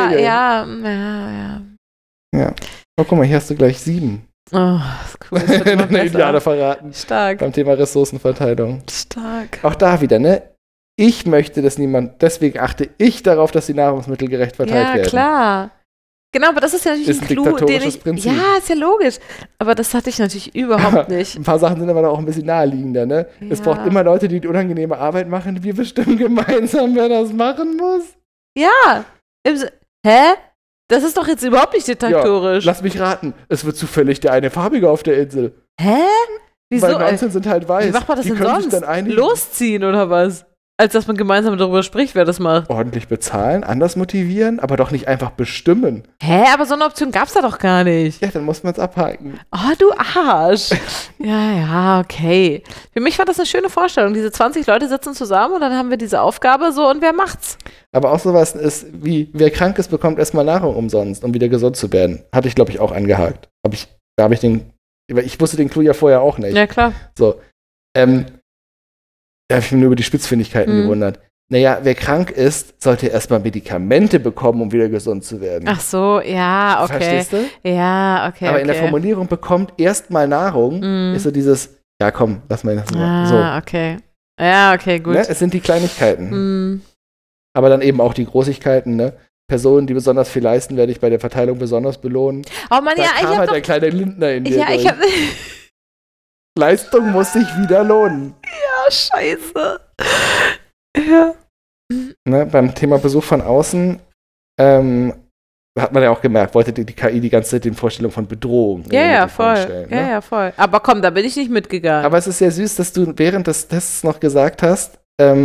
Ja. Oh, guck mal, hier hast du gleich 7. Oh, ist cool. Das wird immer Deine besser. Ideale verraten. Stark. Beim Thema Ressourcenverteilung. Stark. Auch da wieder, ne? Ich möchte, dass niemand, deswegen achte ich darauf, dass die Nahrungsmittel gerecht verteilt werden. Ja, klar. Genau, aber das ist ja natürlich Ist ein diktatorisches Prinzip. Ja, ist ja logisch. Aber das hatte ich natürlich überhaupt nicht. Ein paar Sachen sind aber auch ein bisschen naheliegender, ne? Ja. Es braucht immer Leute, die unangenehme Arbeit machen. Wir bestimmen gemeinsam, wer das machen muss. Ja. Hä? Das ist doch jetzt überhaupt nicht diktatorisch. Ja, lass mich raten. Es wird zufällig der eine Farbige auf der Insel. Hä? Wieso? Weil 19 sind halt weiß. Wie macht man das die denn können sonst? sich dann einigen. Losziehen oder was? Als dass man gemeinsam darüber spricht, wer das macht. Ordentlich bezahlen, anders motivieren, aber doch nicht einfach bestimmen. Hä? Aber so eine Option gab's da doch gar nicht. Ja, dann muss man es abhaken. Oh, du Arsch. Ja, okay. Für mich war das eine schöne Vorstellung. Diese 20 Leute sitzen zusammen und dann haben wir diese Aufgabe so und wer macht's? Aber auch sowas ist wie, wer krank ist, bekommt erstmal Nahrung umsonst, um wieder gesund zu werden. Hatte ich, glaube ich, auch angehakt. Ich wusste den Clou ja vorher auch nicht. Ja, klar. So. Da habe ich mich nur über die Spitzfindigkeiten gewundert. Naja, wer krank ist, sollte erstmal Medikamente bekommen, um wieder gesund zu werden. Ach so, ja, okay. Verstehst du? Ja, okay. Aber in der Formulierung bekommt erstmal Nahrung, ist so dieses, ja komm, lass mal das mal. So. Okay. Ja, okay, gut. Ne? Es sind die Kleinigkeiten. Aber dann eben auch die Großigkeiten, ne? Personen, die besonders viel leisten, werde ich bei der Verteilung besonders belohnen. Oh Mann, Da ja, kam ich halt hab der kleine Lindner in dir. Ja, ich hab. Leistung muss sich wieder lohnen. Ja, scheiße. Ja. Ne? Beim Thema Besuch von außen hat man ja auch gemerkt, wollte die KI die ganze Zeit den Vorstellungen von Bedrohung Ja, voll. stellen, ne? Ja, voll. Aber komm, da bin ich nicht mitgegangen. Aber es ist sehr süß, dass du während des Tests noch gesagt hast,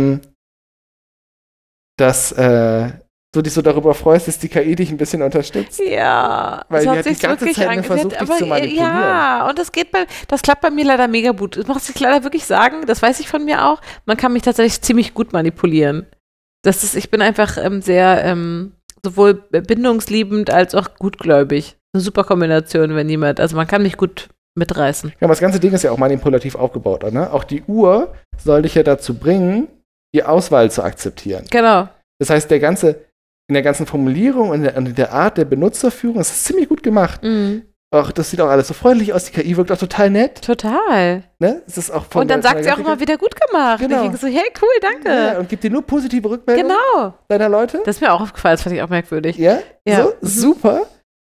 dass du dich so darüber freust, dass die KI dich ein bisschen unterstützt. Ja, Weil es die hat hat die sich ganze wirklich Zeit nur versucht, dich zu manipulieren. Ja, und das klappt bei mir leider mega gut. Das muss ich leider wirklich sagen, das weiß ich von mir auch. Man kann mich tatsächlich ziemlich gut manipulieren. Ich bin einfach sehr sowohl bindungsliebend als auch gutgläubig. Eine super Kombination, wenn jemand, also man kann mich gut mitreißen. Ja, aber das ganze Ding ist ja auch manipulativ aufgebaut, ne? Auch die Uhr soll dich ja dazu bringen, die Auswahl zu akzeptieren. Genau. Das heißt, in der ganzen Formulierung und in der Art der Benutzerführung, das ist ziemlich gut gemacht. Auch, das sieht auch alles so freundlich aus, die KI wirkt auch total nett. Total. Ne? Es ist auch Und dann sagt sie auch immer wieder gut gemacht. Genau. Ich denke so, hey, cool, danke. Ja, und gibt dir nur positive Rückmeldungen Genau. deiner Leute. Das ist mir auch aufgefallen, das fand ich auch merkwürdig. Ja, Ja. so, super.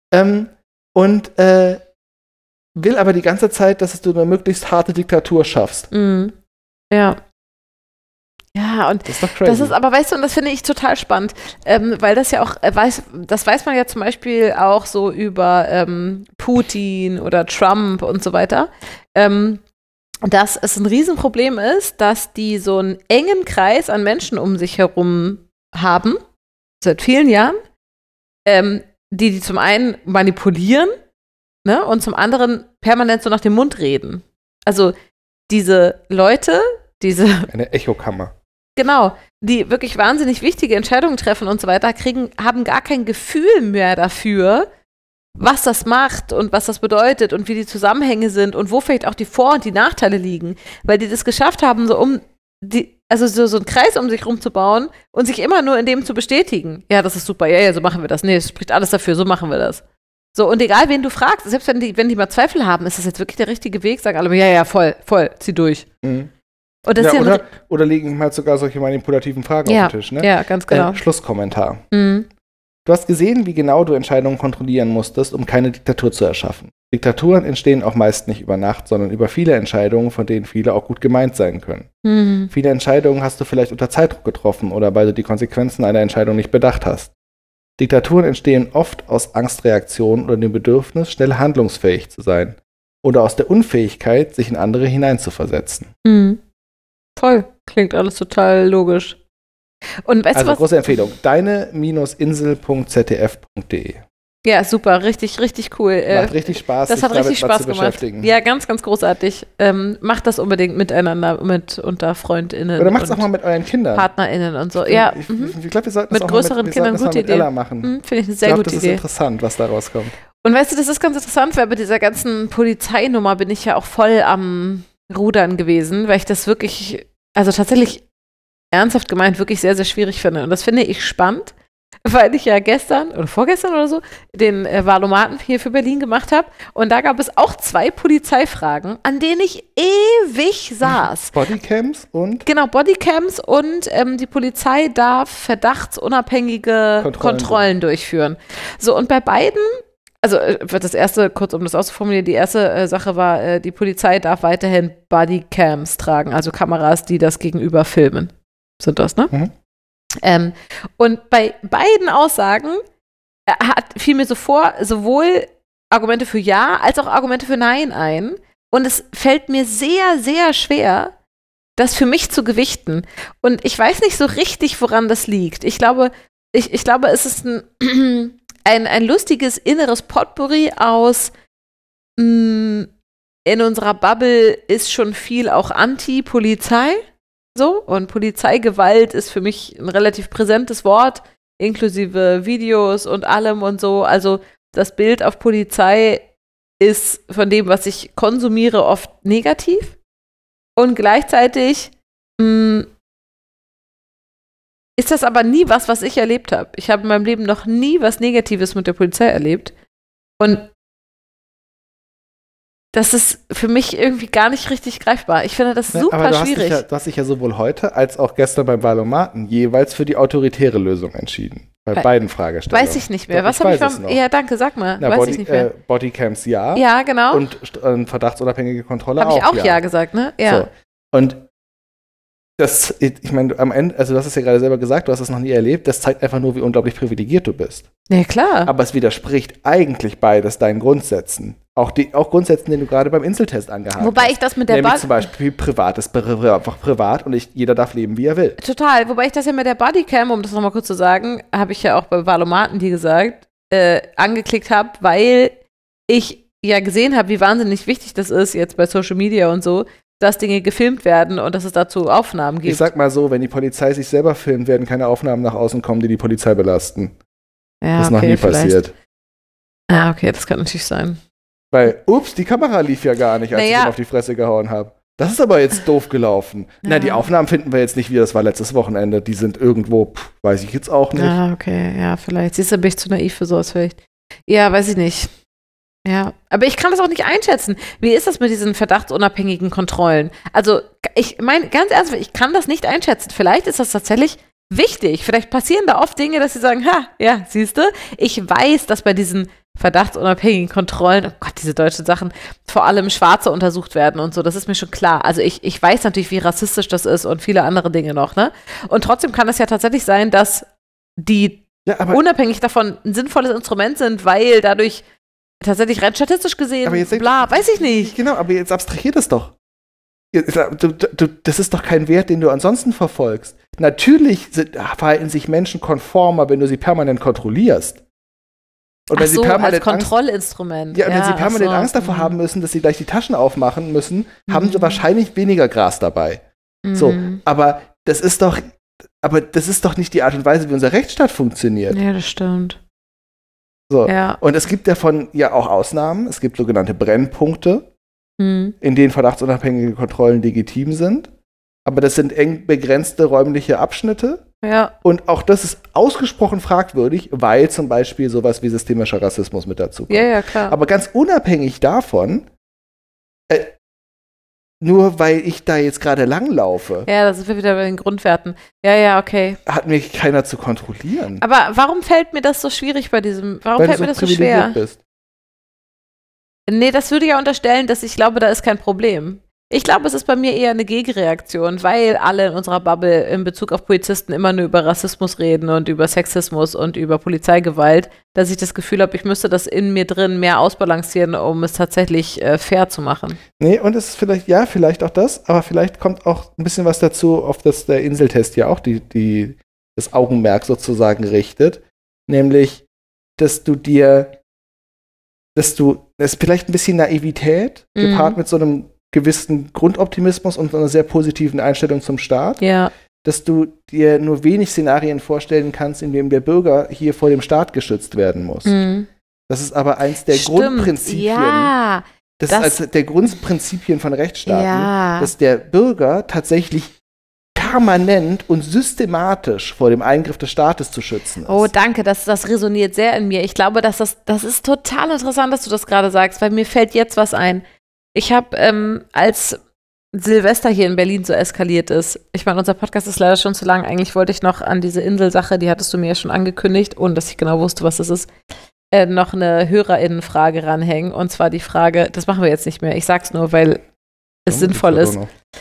Und will aber die ganze Zeit, dass du eine möglichst harte Diktatur schaffst. Ja. Ja, und Das ist doch crazy. das ist aber, weißt du, und das finde ich total spannend, weil das ja auch, das weiß man ja zum Beispiel auch so über Putin oder Trump und so weiter, dass es ein Riesenproblem ist, dass die so einen engen Kreis an Menschen um sich herum haben, seit vielen Jahren, die zum einen manipulieren, ne, und zum anderen permanent so nach dem Mund reden. Also diese Leute, eine Echokammer. genau, die wirklich wahnsinnig wichtige Entscheidungen treffen und so weiter, haben gar kein Gefühl mehr dafür, was das macht und was das bedeutet und wie die Zusammenhänge sind und wo vielleicht auch die Vor- und die Nachteile liegen, weil die das geschafft haben, so einen Kreis um sich rumzubauen und sich immer nur in dem zu bestätigen. Ja, das ist super, ja, so machen wir das. Nee, es spricht alles dafür, so machen wir das. So, und egal, wen du fragst, selbst wenn die mal Zweifel haben, ist das jetzt wirklich der richtige Weg, sagen alle, ja, voll, zieh durch. Und das ist oder legen halt sogar solche manipulativen Fragen auf den Tisch, ne? Ja, ganz genau. Schlusskommentar. Du hast gesehen, wie genau du Entscheidungen kontrollieren musstest, um keine Diktatur zu erschaffen. Diktaturen entstehen auch meist nicht über Nacht, sondern über viele Entscheidungen, von denen viele auch gut gemeint sein können. Viele Entscheidungen hast du vielleicht unter Zeitdruck getroffen oder weil du die Konsequenzen einer Entscheidung nicht bedacht hast. Diktaturen entstehen oft aus Angstreaktionen oder dem Bedürfnis, schnell handlungsfähig zu sein. Oder aus der Unfähigkeit, sich in andere hineinzuversetzen. Voll. Klingt alles total logisch. Und weißt du was? Große Empfehlung. Deine-insel.zdf.de Ja, super, richtig, richtig cool. Macht richtig Spaß, das sich hat richtig damit Spaß zu gemacht. beschäftigen. Ja, ganz, ganz großartig. Macht das unbedingt miteinander, unter FreundInnen. Oder macht es auch mal mit euren Kindern. PartnerInnen und so. Ich glaube, wir sollten mit das auch größeren Kindern mit gute Idee. Ella machen. Finde ich eine sehr gute Idee. Das ist interessant, was da rauskommt. Und weißt du, das ist ganz interessant, weil bei dieser ganzen Polizeinummer bin ich ja auch voll am Rudern gewesen, weil ich das wirklich, also tatsächlich ernsthaft gemeint, wirklich sehr, sehr schwierig finde. Und das finde ich spannend, weil ich ja gestern oder vorgestern oder so den Wahlomaten hier für Berlin gemacht habe. Und da gab es auch 2 Polizeifragen, an denen ich ewig saß. Bodycams und? Genau, Bodycams und die Polizei darf verdachtsunabhängige Kontrollen durchführen. So, und bei beiden, also das erste, kurz um das auszuformulieren, die erste Sache war, die Polizei darf weiterhin Bodycams tragen, also Kameras, die das Gegenüber filmen. Sind das, ne? Mhm. Und bei beiden Aussagen fiel mir so vor, sowohl Argumente für Ja als auch Argumente für Nein ein. Und es fällt mir sehr, sehr schwer, das für mich zu gewichten. Und ich weiß nicht so richtig, woran das liegt. Ich glaube, es ist ein lustiges inneres Potpourri aus in unserer Bubble ist schon viel auch Anti-Polizei. So, und Polizeigewalt ist für mich ein relativ präsentes Wort, inklusive Videos und allem und so. Also das Bild auf Polizei ist von dem, was ich konsumiere, oft negativ. Und gleichzeitig ist das aber nie was ich erlebt habe. Ich habe in meinem Leben noch nie was Negatives mit der Polizei erlebt. Und das ist für mich irgendwie gar nicht richtig greifbar. Ich finde das super schwierig. Du hast dich ja sowohl heute als auch gestern beim Wahlomaten jeweils für die autoritäre Lösung entschieden. Bei beiden Fragestellungen. Weiß ich nicht mehr. Was habe ich vom... Ja, danke, sag mal. Weiß ich nicht mehr. Bodycams ja. Ja, genau. Und verdachtsunabhängige Kontrolle auch. Habe ich auch ja gesagt, ne? Ja. So. Und ich meine, am Ende, also du hast es ja gerade selber gesagt, du hast es noch nie erlebt, das zeigt einfach nur, wie unglaublich privilegiert du bist. Ja, klar. Aber es widerspricht eigentlich beides deinen Grundsätzen. Auch Grundsätzen, die du gerade beim Inseltest angehabt hast. Wobei ich das mit der Nämlich zum Beispiel privat ist einfach privat und jeder darf leben, wie er will. Total. Wobei ich das ja mit der Bodycam, um das nochmal kurz zu sagen, habe ich ja auch bei Wahlomaten, die gesagt, angeklickt habe, weil ich ja gesehen habe, wie wahnsinnig wichtig das ist jetzt bei Social Media und so, dass Dinge gefilmt werden und dass es dazu Aufnahmen gibt. Ich sag mal so, wenn die Polizei sich selber filmt, werden keine Aufnahmen nach außen kommen, die die Polizei belasten. Ja, das ist noch nie passiert. Ah, okay, das kann natürlich sein. Weil, die Kamera lief ja gar nicht, als ich ihm auf die Fresse gehauen habe. Das ist aber jetzt doof gelaufen. Ja. Na, die Aufnahmen finden wir jetzt nicht wieder, das war letztes Wochenende. Die sind irgendwo, weiß ich jetzt auch nicht. Ah, okay, ja, vielleicht. Siehst du, bin ich zu naiv für sowas vielleicht. Ja, weiß ich nicht. Ja, aber ich kann das auch nicht einschätzen. Wie ist das mit diesen verdachtsunabhängigen Kontrollen? Also, ich meine, ganz ernsthaft, ich kann das nicht einschätzen. Vielleicht ist das tatsächlich wichtig. Vielleicht passieren da oft Dinge, dass sie sagen, ja, siehst du, ich weiß, dass bei diesen verdachtsunabhängigen Kontrollen, oh Gott, diese deutschen Sachen, vor allem Schwarze untersucht werden und so, das ist mir schon klar. Also ich weiß natürlich, wie rassistisch das ist und viele andere Dinge noch, ne? Und trotzdem kann es ja tatsächlich sein, dass die unabhängig davon ein sinnvolles Instrument sind, weil dadurch tatsächlich rein statistisch gesehen, weiß ich nicht. Genau, aber jetzt abstrahier das doch. Das ist doch kein Wert, den du ansonsten verfolgst. Natürlich verhalten sich Menschen konformer, wenn du sie permanent kontrollierst. Und wenn sie permanent als Kontrollinstrument. Und wenn sie permanent Angst davor haben müssen, dass sie gleich die Taschen aufmachen müssen, haben sie wahrscheinlich weniger Gras dabei. So, aber das ist doch nicht die Art und Weise, wie unser Rechtsstaat funktioniert. Ja, das stimmt. So. Ja. Und es gibt davon ja auch Ausnahmen. Es gibt sogenannte Brennpunkte, in denen verdachtsunabhängige Kontrollen legitim sind. Aber das sind eng begrenzte räumliche Abschnitte. Ja. Und auch das ist ausgesprochen fragwürdig, weil zum Beispiel sowas wie systemischer Rassismus mit dazu kommt. Ja, klar. Aber ganz unabhängig davon, nur weil ich da jetzt gerade langlaufe. Ja, da sind wir wieder bei den Grundwerten. Ja, okay. Hat mich keiner zu kontrollieren. Aber warum fällt mir das so schwierig bei diesem, warum fällt mir das so schwer? Bist. Nee, das würde ja unterstellen, dass ich glaube, da ist kein Problem. Ich glaube, es ist bei mir eher eine Gegenreaktion, weil alle in unserer Bubble in Bezug auf Polizisten immer nur über Rassismus reden und über Sexismus und über Polizeigewalt, dass ich das Gefühl habe, ich müsste das in mir drin mehr ausbalancieren, um es tatsächlich fair zu machen. Nee, und es ist vielleicht auch das, aber vielleicht kommt auch ein bisschen was dazu, auf das der Inseltest ja auch das Augenmerk sozusagen richtet, nämlich dass es vielleicht ein bisschen Naivität gepaart mit so einem gewissen Grundoptimismus und so einer sehr positiven Einstellung zum Staat, dass du dir nur wenig Szenarien vorstellen kannst, in denen der Bürger hier vor dem Staat geschützt werden muss. Das ist aber eins der Grundprinzipien. Ja, das ist eines der Grundprinzipien von Rechtsstaaten, dass der Bürger tatsächlich permanent und systematisch vor dem Eingriff des Staates zu schützen ist. Oh, danke, das resoniert sehr in mir. Ich glaube, das ist total interessant, dass du das gerade sagst, weil mir fällt jetzt was ein. Ich habe, als Silvester hier in Berlin so eskaliert ist, ich meine, unser Podcast ist leider schon zu lang, eigentlich wollte ich noch an diese Inselsache, die hattest du mir ja schon angekündigt, ohne dass ich genau wusste, was das ist, noch eine HörerInnenfrage ranhängen. Und zwar die Frage, das machen wir jetzt nicht mehr, ich sag's nur, weil es sinnvoll ist.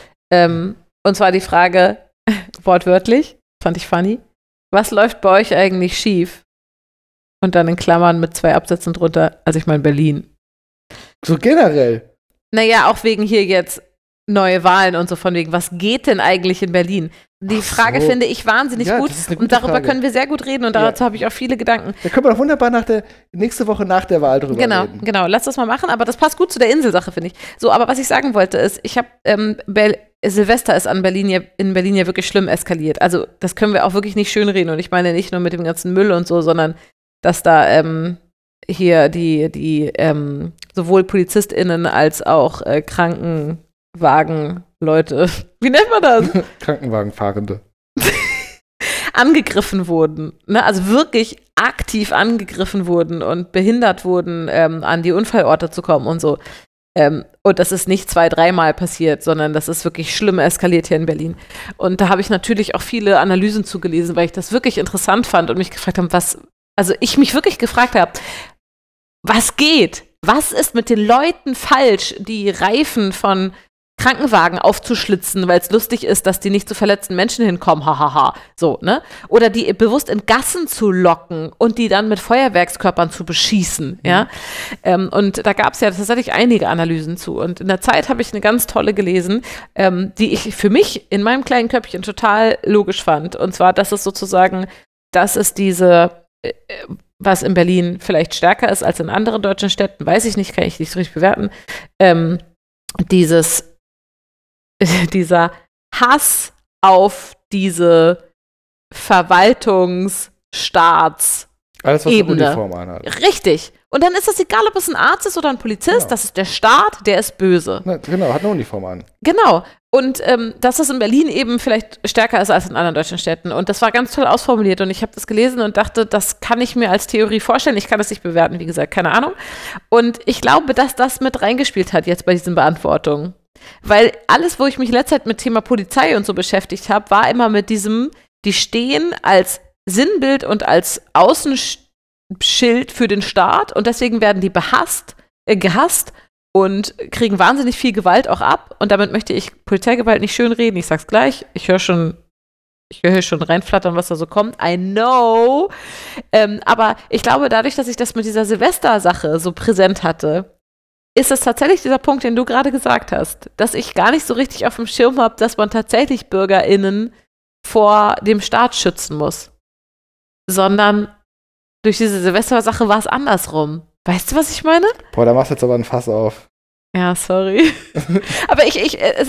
Und zwar die Frage, wortwörtlich, fand ich funny, was läuft bei euch eigentlich schief? Und dann in Klammern mit 2 Absätzen drunter, also ich meine Berlin. So generell? Naja, auch wegen hier jetzt neue Wahlen und so von wegen, was geht denn eigentlich in Berlin? Die Frage finde ich wahnsinnig gut und darüber können wir sehr gut reden und dazu habe ich auch viele Gedanken. Da können wir doch wunderbar nächste Woche nach der Wahl drüber reden. Genau, lass das mal machen, aber das passt gut zu der Inselsache, finde ich. So, aber was ich sagen wollte ist, ich habe Silvester ist in Berlin ja wirklich schlimm eskaliert. Also das können wir auch wirklich nicht schönreden und ich meine nicht nur mit dem ganzen Müll und so, sondern dass da hier die sowohl PolizistInnen als auch Krankenwagenleute, wie nennt man das? Krankenwagenfahrende. Angegriffen wurden, ne? Also wirklich aktiv angegriffen wurden und behindert wurden, an die Unfallorte zu kommen und so. Und das ist nicht 2-3 Mal passiert, sondern das ist wirklich schlimm eskaliert hier in Berlin. Und da habe ich natürlich auch viele Analysen zugelesen, weil ich das wirklich interessant fand und mich gefragt habe, ich mich wirklich gefragt habe, was geht? Was ist mit den Leuten falsch, die Reifen von Krankenwagen aufzuschlitzen, weil es lustig ist, dass die nicht zu verletzten Menschen hinkommen, hahaha, so, ne? Oder die bewusst in Gassen zu locken und die dann mit Feuerwerkskörpern zu beschießen, ja? Und da gab es ja tatsächlich einige Analysen zu. Und in der Zeit habe ich eine ganz tolle gelesen, die ich für mich in meinem kleinen Köpfchen total logisch fand. Und zwar, dass es diese was in Berlin vielleicht stärker ist als in anderen deutschen Städten, weiß ich nicht, kann ich nicht so richtig bewerten, dieser Hass auf diese Verwaltungsstaats alles, was Ebene. eine Uniform anhat. Richtig. Und dann ist es egal, ob es ein Arzt ist oder ein Polizist, das ist der Staat, der ist böse. Na, genau, hat eine Uniform an. Genau. Und dass das in Berlin eben vielleicht stärker ist als in anderen deutschen Städten. Und das war ganz toll ausformuliert. Und ich habe das gelesen und dachte, das kann ich mir als Theorie vorstellen. Ich kann das nicht bewerten, wie gesagt, keine Ahnung. Und ich glaube, dass das mit reingespielt hat jetzt bei diesen Beantwortungen. Weil alles, wo ich mich in letzter Zeit mit Thema Polizei und so beschäftigt habe, war immer mit diesem, die stehen als Sinnbild und als Außenschild für den Staat und deswegen werden die gehasst und kriegen wahnsinnig viel Gewalt auch ab. Und damit möchte ich Polizeigewalt nicht schönreden. Ich sag's gleich. Ich höre schon reinflattern, was da so kommt. I know. Aber ich glaube, dadurch, dass ich das mit dieser Silvester-Sache so präsent hatte, ist es tatsächlich dieser Punkt, den du gerade gesagt hast, dass ich gar nicht so richtig auf dem Schirm habe, dass man tatsächlich BürgerInnen vor dem Staat schützen muss. Sondern durch diese Silvester-Sache war es andersrum. Weißt du, was ich meine? Boah, da machst du jetzt aber ein Fass auf. Ja, sorry. Aber das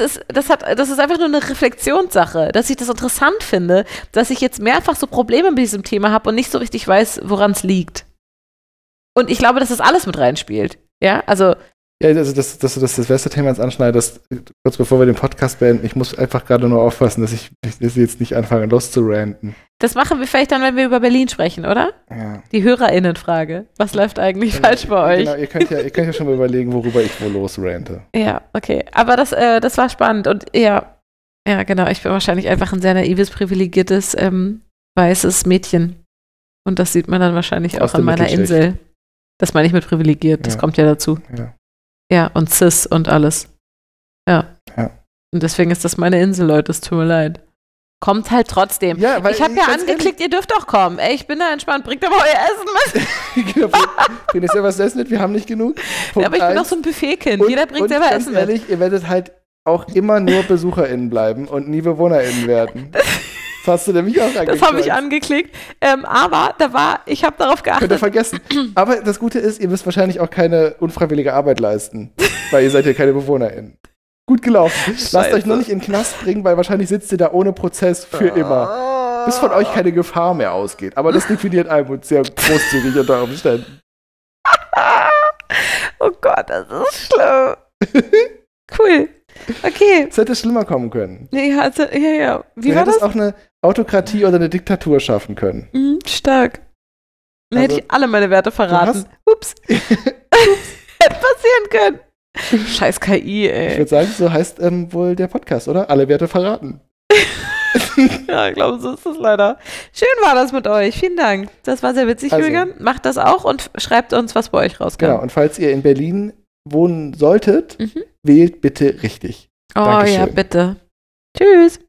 ist einfach nur eine Reflexionssache, dass ich das interessant finde, dass ich jetzt mehrfach so Probleme mit diesem Thema habe und nicht so richtig weiß, woran es liegt. Und ich glaube, dass das alles mit reinspielt. Ja, also. Ja, also, dass du das Silvester-Thema jetzt anschneidest, kurz bevor wir den Podcast beenden, ich muss einfach gerade nur aufpassen, dass ich jetzt nicht anfange, loszuranten. Das machen wir vielleicht dann, wenn wir über Berlin sprechen, oder? Ja. Die HörerInnen-Frage. Was läuft eigentlich falsch bei euch? Genau, ihr könnt ja schon mal überlegen, worüber ich wohl losrante. Ja, okay. Aber das war spannend. Und ja, genau. Ich bin wahrscheinlich einfach ein sehr naives, privilegiertes, weißes Mädchen. Und das sieht man dann wahrscheinlich auch an meiner Insel. Das meine ich mit privilegiert. Das kommt ja dazu. Ja. Ja, und cis und alles. Ja. Und deswegen ist das meine Insel, Leute. Es tut mir leid. Kommt halt trotzdem. Ja, weil ich habe ja angeklickt, ihr dürft doch kommen. Ey, ich bin da entspannt. Bringt aber euer Essen mit. Genau, bringt ihr selber was Essen mit? Wir haben nicht genug. Ja, aber ich bin doch so ein Buffetkind. Jeder bringt selber Essen mit. Ihr werdet halt auch immer nur BesucherInnen bleiben und nie BewohnerInnen werden. hast du nämlich auch angeklickt. Das habe ich angeklickt. Aber ich habe darauf geachtet. Könnt ihr vergessen. Aber das Gute ist, ihr müsst wahrscheinlich auch keine unfreiwillige Arbeit leisten, weil ihr seid ja keine BewohnerInnen. Gut gelaufen. Scheiße. Lasst euch nur nicht in den Knast bringen, weil wahrscheinlich sitzt ihr da ohne Prozess für immer. Bis von euch keine Gefahr mehr ausgeht. Aber das definiert Almut sehr großzügig unter Umständen. Oh Gott, das ist schlimm. Cool. Okay. Es hätte schlimmer kommen können. Ja. Wie Du war das? hättest auch eine Autokratie oder eine Diktatur schaffen können. Stark. Dann hätte ich alle meine Werte verraten. Ups. Hätte passieren können. Scheiß KI, ey. Ich würde sagen, so heißt wohl der Podcast, oder? Alle Werte verraten. Ja, ich glaube, so ist es leider. Schön war das mit euch. Vielen Dank. Das war sehr witzig, Julian. Macht das auch und schreibt uns, was bei euch rauskam. Genau, und falls ihr in Berlin wohnen solltet, wählt bitte richtig. Oh Dankeschön. ja, bitte. Tschüss.